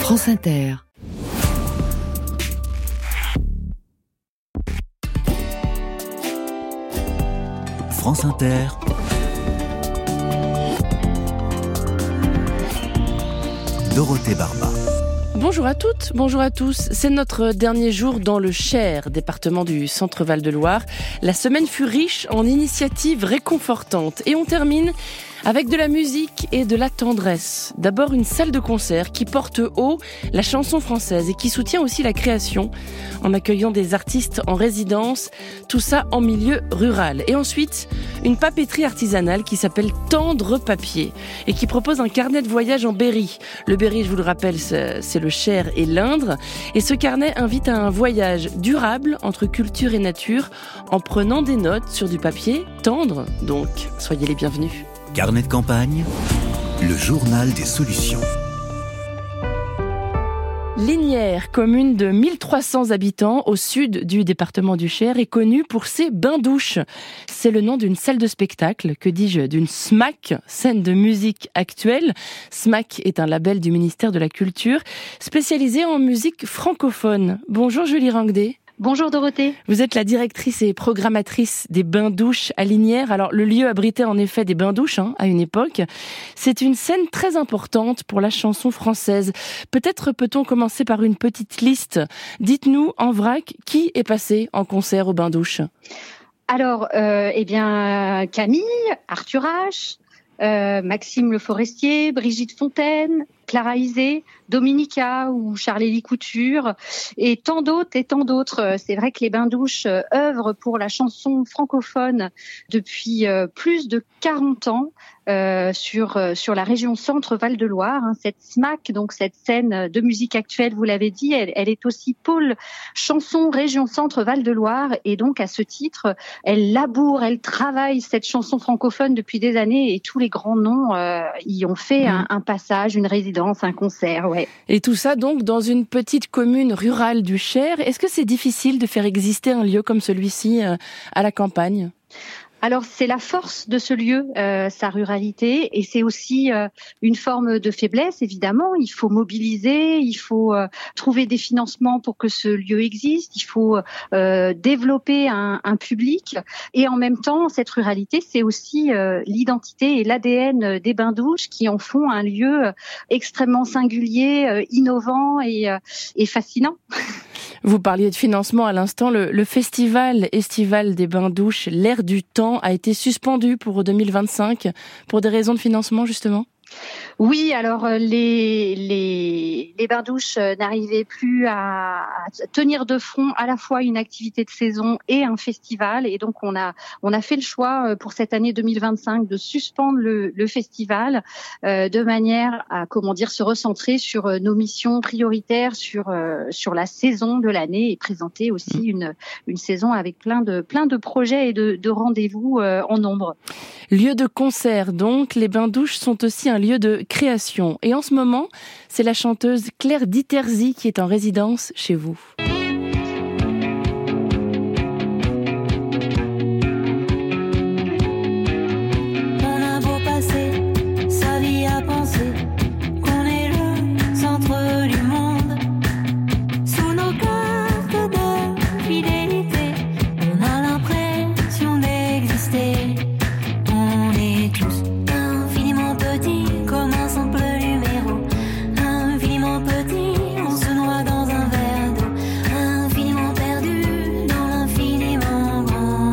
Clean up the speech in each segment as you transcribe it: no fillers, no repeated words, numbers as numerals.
France Inter. France Inter. Dorothée Barba. Bonjour à toutes, bonjour à tous. C'est notre dernier jour dans le Cher, département du Centre-Val de Loire. La semaine fut riche en initiatives réconfortantes et on termine avec de la musique et de la tendresse. D'abord une salle de concert qui porte haut la chanson française et qui soutient aussi la création en accueillant des artistes en résidence, tout ça en milieu rural. Et ensuite, une papeterie artisanale qui s'appelle Tendre Papier et qui propose un carnet de voyage en Berry. Le Berry, je vous le rappelle, c'est le Cher et l'Indre. Et ce carnet invite à un voyage durable entre culture et nature en prenant des notes sur du papier tendre. Donc, soyez les bienvenus. Carnet de campagne, le journal des solutions. Lignières, commune de 1300 habitants au sud du département du Cher, est connue pour ses bains-douches. C'est le nom d'une salle de spectacle, que dis-je, d'une SMAC, scène de musique actuelle. SMAC est un label du ministère de la Culture, spécialisé en musique francophone. Bonjour Julie Rangdet. Bonjour Dorothée. Vous êtes la directrice et programmatrice des bains-douches à Lignières. Alors, le lieu abritait en effet des bains-douches à une époque. C'est une scène très importante pour la chanson française. Peut-être peut-on commencer par une petite liste. Dites-nous en vrac, qui est passé en concert aux bains-douches ? Alors, Camille, Arthur H, Maxime Le Forestier, Brigitte Fontaine, Clara Isé, Dominica ou Charlélie Couture et tant d'autres. C'est vrai que les bains-douches œuvrent pour la chanson francophone depuis plus de 40 ans sur la région Centre-Val de Loire. Cette SMAC, donc cette scène de musique actuelle, vous l'avez dit, elle est aussi pôle chanson région Centre-Val de Loire et donc à ce titre, elle laboure, elle travaille cette chanson francophone depuis des années et tous les grands noms y ont fait un passage, une résidence, un concert, ouais. Et tout ça donc dans une petite commune rurale du Cher. Est-ce que c'est difficile de faire exister un lieu comme celui-ci à la campagne ? Alors c'est la force de ce lieu, sa ruralité, et c'est aussi une forme de faiblesse évidemment. Il faut mobiliser, il faut trouver des financements pour que ce lieu existe, il faut développer un public, et en même temps cette ruralité c'est aussi l'identité et l'ADN des bains-douches qui en font un lieu extrêmement singulier, innovant et fascinant. Vous parliez de financement à l'instant. Le festival estival des bains-douches, l'air du temps, a été suspendu pour 2025 pour des raisons de financement justement ? Oui, alors les bains-douches n'arrivaient plus à tenir de front à la fois une activité de saison et un festival, et donc on a fait le choix pour cette année 2025 de suspendre le festival de manière à se recentrer sur nos missions prioritaires sur la saison de l'année et présenter aussi une saison avec plein de projets et de rendez-vous en nombre. Lieu de concert donc, les bains-douches sont aussi un lieu de création. Et en ce moment, c'est la chanteuse Claire Diterzi qui est en résidence chez vous. On a beau passer sa vie à penser qu'on est le centre du monde. Sous nos cartes de fidélité, on a l'impression d'exister. On est tous infiniment petits comme un simple numéro. Infiniment petits, on se noie dans un verre d'eau. Infiniment perdu dans l'infiniment grand.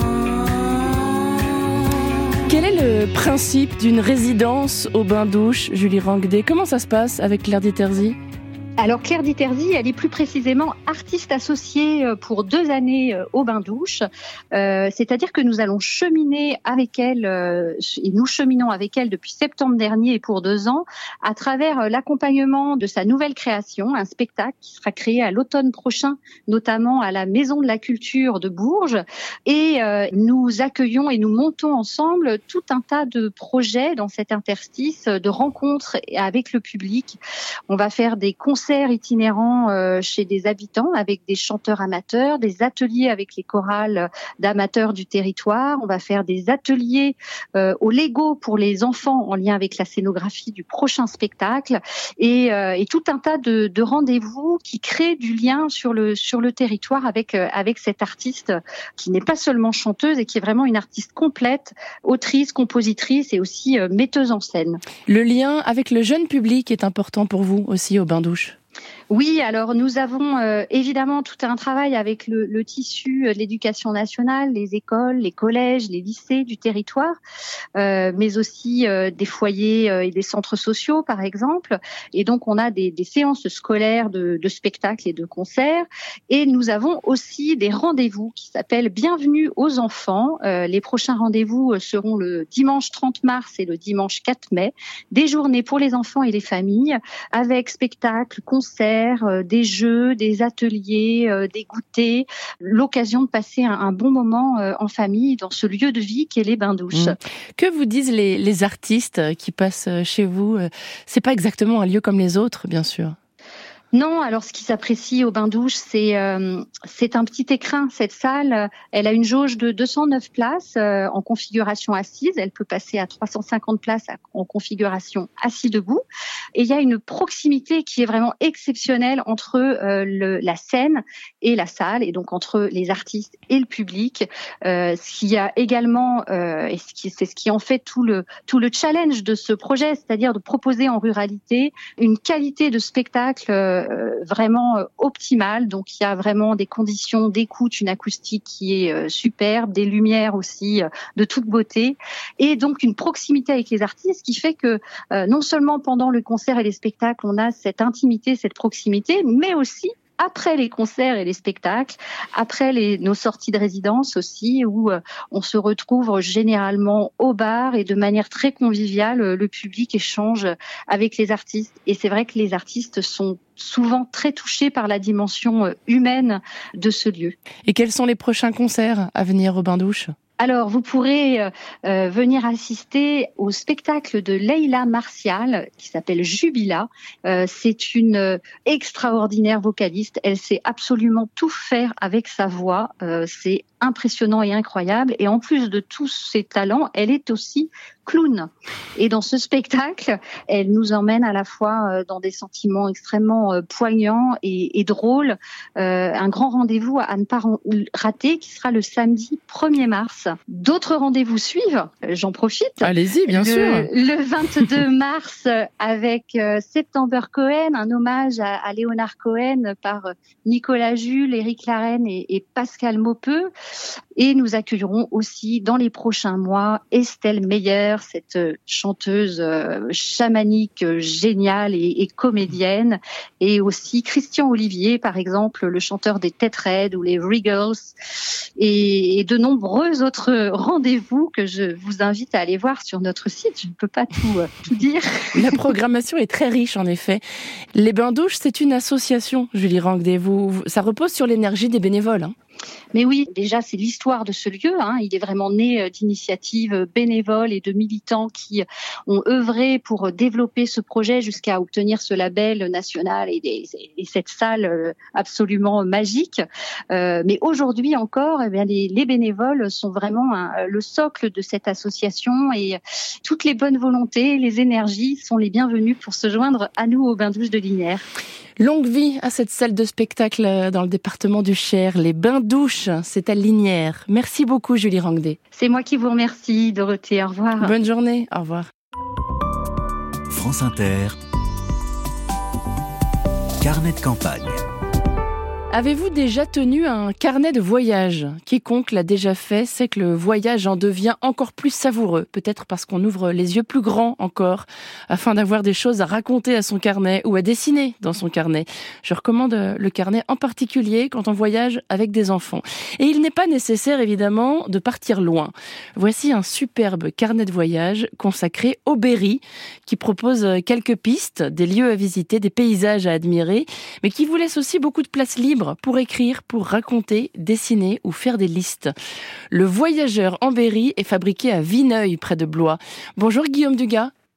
Quel est le principe d'une résidence au bain-douche, Julie Rangdet ? Comment ça se passe avec Claire Diterzi ? Alors Claire Diterzi, elle est plus précisément artiste associée pour 2 années au bain-douche. C'est-à-dire que nous allons cheminer avec elle, et nous cheminons avec elle depuis septembre dernier et pour 2 ans, à travers l'accompagnement de sa nouvelle création, un spectacle qui sera créé à l'automne prochain, notamment à la Maison de la Culture de Bourges. Et nous accueillons et nous montons ensemble tout un tas de projets dans cet interstice, de rencontres avec le public. On va faire des concerts concerts itinérants chez des habitants avec des chanteurs amateurs, des ateliers avec les chorales d'amateurs du territoire. On va faire des ateliers au Lego pour les enfants en lien avec la scénographie du prochain spectacle et tout un tas de rendez-vous qui créent du lien sur le territoire avec cette artiste qui n'est pas seulement chanteuse et qui est vraiment une artiste complète, autrice, compositrice et aussi metteuse en scène. Le lien avec le jeune public est important pour vous aussi au Bain-Douche. Oui, alors nous avons évidemment tout un travail avec le tissu de l'éducation nationale, les écoles, les collèges, les lycées du territoire, mais aussi des foyers et des centres sociaux par exemple. Et donc on a des séances scolaires de spectacles et de concerts. Et nous avons aussi des rendez-vous qui s'appellent Bienvenue aux enfants. Les prochains rendez-vous seront le dimanche 30 mars et le dimanche 4 mai. Des journées pour les enfants et les familles avec spectacles, concerts, des jeux, des ateliers, des goûters, l'occasion de passer un bon moment en famille dans ce lieu de vie qu'est les Bains-Douches. Que vous disent les artistes qui passent chez vous ? C'est pas exactement un lieu comme les autres, bien sûr. Non, alors ce qui s'apprécie au Bain-Douche, c'est un petit écrin. Cette salle, elle a une jauge de 209 places en configuration assise. Elle peut passer à 350 places en configuration assis debout. Et il y a une proximité qui est vraiment exceptionnelle entre la scène et la salle, et donc entre les artistes et le public. Ce qui a également, c'est ce qui en fait tout le challenge de ce projet, c'est-à-dire de proposer en ruralité une qualité de spectacle vraiment optimale. Donc il y a vraiment des conditions d'écoute, une acoustique qui est superbe, des lumières aussi de toute beauté, et donc une proximité avec les artistes qui fait que non seulement pendant le concert et les spectacles on a cette intimité, cette proximité, mais aussi après les concerts et les spectacles, après nos sorties de résidence aussi, où on se retrouve généralement au bar et de manière très conviviale, le public échange avec les artistes. Et c'est vrai que les artistes sont souvent très touchés par la dimension humaine de ce lieu. Et quels sont les prochains concerts à venir au Bain-Douche ? Alors, vous pourrez venir assister au spectacle de Leila Martial qui s'appelle Jubila. C'est une extraordinaire vocaliste. Elle sait absolument tout faire avec sa voix. C'est impressionnant et incroyable. Et en plus de tous ses talents, elle est aussi clown. Et dans ce spectacle, elle nous emmène à la fois dans des sentiments extrêmement poignants et drôles. Un grand rendez-vous à ne pas rater qui sera le samedi 1er mars. D'autres rendez-vous suivent, j'en profite. Allez-y, bien sûr. Le 22 mars avec September Cohen, un hommage à Léonard Cohen par Nicolas Jules, Éric Larreyne et Pascal Maupeux. Et nous accueillerons aussi dans les prochains mois Estelle Meyer, cette chanteuse chamanique géniale et comédienne, et aussi Christian Olivier, par exemple, le chanteur des Têtes Raides ou les Regals, et de nombreux autres rendez-vous que je vous invite à aller voir sur notre site. Je ne peux pas tout dire. La programmation est très riche, en effet. Les Bains-Douches, c'est une association, Julie Ranguet. Ça repose sur l'énergie des bénévoles, hein. Mais oui, déjà, c'est l'histoire de ce lieu. Il est vraiment né d'initiatives bénévoles et de militants qui ont œuvré pour développer ce projet jusqu'à obtenir ce label national et cette salle absolument magique. Mais aujourd'hui encore, les bénévoles sont vraiment le socle de cette association, et toutes les bonnes volontés, les énergies sont les bienvenues pour se joindre à nous au Bain-Douche de Liniers. Longue vie à cette salle de spectacle dans le département du Cher. Les Bains-Douches, c'est à Liniers. Merci beaucoup, Julie Ranguet. C'est moi qui vous remercie, Dorothée. Au revoir. Bonne journée. Au revoir. France Inter. Carnet de campagne. Avez-vous déjà tenu un carnet de voyage ? Quiconque l'a déjà fait sait que le voyage en devient encore plus savoureux, peut-être parce qu'on ouvre les yeux plus grands encore, afin d'avoir des choses à raconter à son carnet ou à dessiner dans son carnet. Je recommande le carnet en particulier quand on voyage avec des enfants. Et il n'est pas nécessaire évidemment de partir loin. Voici un superbe carnet de voyage consacré au Berry, qui propose quelques pistes, des lieux à visiter, des paysages à admirer, mais qui vous laisse aussi beaucoup de place libre pour écrire, pour raconter, dessiner ou faire des listes. Le voyageur en Berry est fabriqué à Vineuil, près de Blois. Bonjour Guillaume Dugas.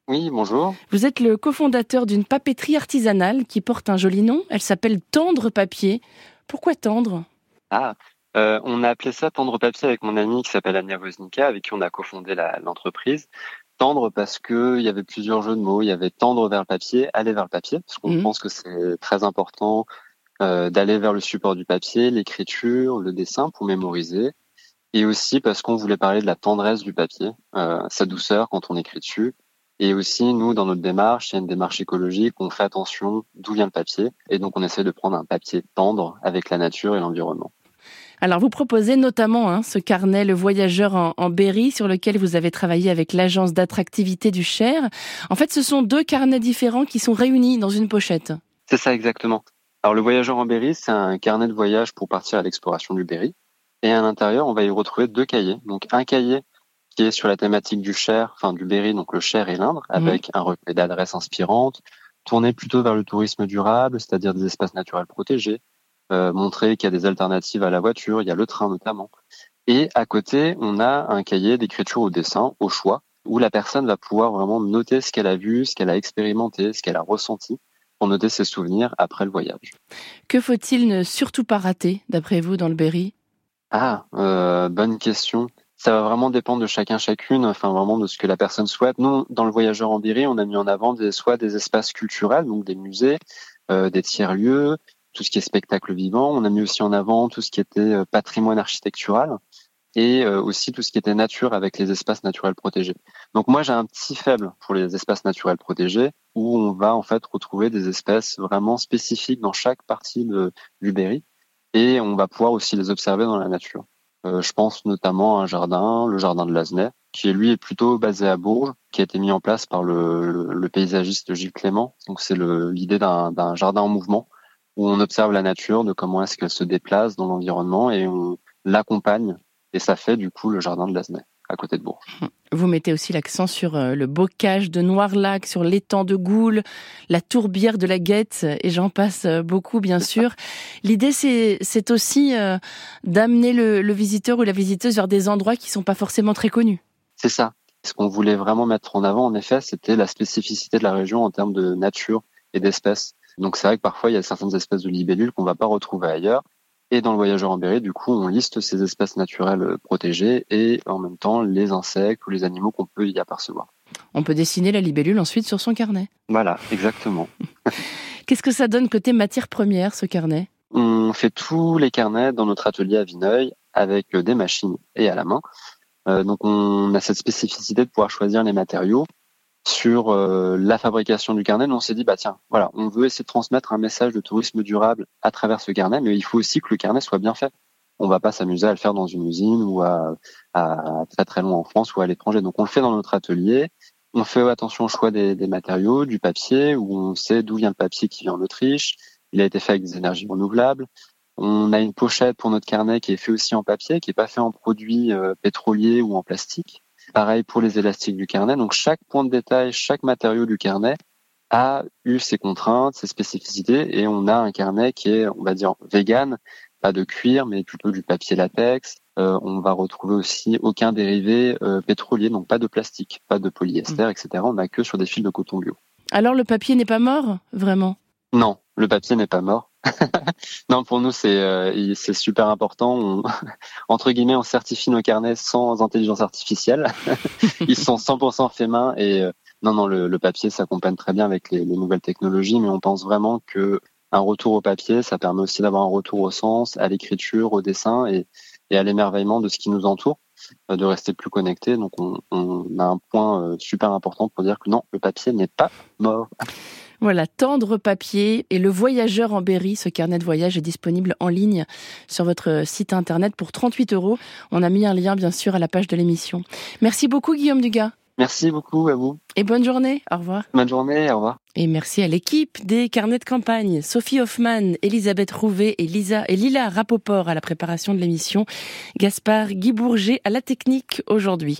Oui, bonjour. Vous êtes le cofondateur d'une papeterie artisanale qui porte un joli nom. Elle s'appelle Tendre Papier. Pourquoi Tendre ? Ah, on a appelé ça Tendre Papier avec mon ami qui s'appelle Ania Woznicka, avec qui on a cofondé l'entreprise. Tendre parce que il y avait plusieurs jeux de mots. Il y avait tendre vers le papier, aller vers le papier, parce qu'on pense que c'est très important d'aller vers le support du papier, l'écriture, le dessin pour mémoriser. Et aussi parce qu'on voulait parler de la tendresse du papier, sa douceur quand on écrit dessus. Et aussi, nous, dans notre démarche, il y a une démarche écologique, on fait attention d'où vient le papier. Et donc, on essaie de prendre un papier tendre avec la nature et l'environnement. Alors, vous proposez notamment ce carnet Le Voyageur en Berry, sur lequel vous avez travaillé avec l'agence d'attractivité du Cher. En fait, ce sont 2 carnets différents qui sont réunis dans une pochette. C'est ça, exactement. Alors, Le Voyageur en Berry, c'est un carnet de voyage pour partir à l'exploration du Berry. Et à l'intérieur, on va y retrouver 2 cahiers. Donc, un cahier qui est sur la thématique du Cher, enfin du Berry, donc le Cher et l'Indre, avec un recueil d'adresses inspirantes, tourné plutôt vers le tourisme durable, c'est-à-dire des espaces naturels protégés, montrer qu'il y a des alternatives à la voiture, il y a le train notamment. Et à côté, on a un cahier d'écriture au dessin, au choix, où la personne va pouvoir vraiment noter ce qu'elle a vu, ce qu'elle a expérimenté, ce qu'elle a ressenti, pour noter ses souvenirs après le voyage. Que faut-il ne surtout pas rater, d'après vous, dans le Berry ? Bonne question. Ça va vraiment dépendre de chacune, enfin vraiment de ce que la personne souhaite. Nous, dans le Voyageur en Berry, on a mis en avant soit des espaces culturels, donc des musées, des tiers-lieux, tout ce qui est spectacle vivant. On a mis aussi en avant tout ce qui était patrimoine architectural et aussi tout ce qui était nature avec les espaces naturels protégés. Donc moi, j'ai un petit faible pour les espaces naturels protégés où on va en fait retrouver des espèces vraiment spécifiques dans chaque partie du Berry et on va pouvoir aussi les observer dans la nature. Je pense notamment à un jardin, le jardin de Lazenay, qui lui est plutôt basé à Bourges, qui a été mis en place par le paysagiste Gilles Clément. Donc c'est l'idée d'un jardin en mouvement où on observe la nature, de comment est-ce qu'elle se déplace dans l'environnement et on l'accompagne. Et ça fait du coup le jardin de Lazenay, à côté de Bourges. Vous mettez aussi l'accent sur le bocage de Noirlac, sur l'étang de Goul, la tourbière de la Guette, et j'en passe beaucoup, bien sûr. L'idée, c'est aussi d'amener le visiteur ou la visiteuse vers des endroits qui sont pas forcément très connus. C'est ça. Ce qu'on voulait vraiment mettre en avant, en effet, c'était la spécificité de la région en termes de nature et d'espèces. Donc c'est vrai que parfois, il y a certaines espèces de libellules qu'on va pas retrouver ailleurs. Et dans le Voyageur en Berry, du coup, on liste ces espèces naturelles protégées et en même temps les insectes ou les animaux qu'on peut y apercevoir. On peut dessiner la libellule ensuite sur son carnet. Voilà, exactement. Qu'est-ce que ça donne côté matière première, ce carnet ? On fait tous les carnets dans notre atelier à Vineuil avec des machines et à la main. Donc on a cette spécificité de pouvoir choisir les matériaux. Sur la fabrication du carnet, nous on s'est dit tiens, voilà, on veut essayer de transmettre un message de tourisme durable à travers ce carnet, mais il faut aussi que le carnet soit bien fait. On va pas s'amuser à le faire dans une usine ou à très très loin en France ou à l'étranger. Donc on le fait dans notre atelier. On fait attention au choix des matériaux, du papier, où on sait d'où vient le papier qui vient en Autriche. Il a été fait avec des énergies renouvelables. On a une pochette pour notre carnet qui est fait aussi en papier, qui est pas fait en produits pétroliers ou en plastique. Pareil pour les élastiques du carnet. Donc chaque point de détail, chaque matériau du carnet a eu ses contraintes, ses spécificités, et on a un carnet qui est, on va dire, vegan, pas de cuir, mais plutôt du papier latex. On va retrouver aussi aucun dérivé pétrolier, donc pas de plastique, pas de polyester, etc. On n'a que sur des fils de coton bio. Alors le papier n'est pas mort, vraiment ? Non, le papier n'est pas mort. Non, pour nous c'est super important. Entre guillemets, on certifie nos carnets sans intelligence artificielle. Ils sont 100% faits main et non, le papier s'accompagne très bien avec les nouvelles technologies, mais on pense vraiment que un retour au papier, ça permet aussi d'avoir un retour au sens, à l'écriture, au dessin et à l'émerveillement de ce qui nous entoure, de rester plus connecté. Donc on a un point super important pour dire que non, le papier n'est pas mort. Voilà, Tendre Papier et Le Voyageur en Berry. Ce carnet de voyage est disponible en ligne sur votre site internet pour 38 €. On a mis un lien, bien sûr, à la page de l'émission. Merci beaucoup, Guillaume Dugas. Merci beaucoup à vous. Et bonne journée. Au revoir. Bonne journée, au revoir. Et merci à l'équipe des carnets de campagne. Sophie Hoffman, Elisabeth Rouvet et Lila Rapoport à la préparation de l'émission. Gaspard Guy Bourget à la technique aujourd'hui.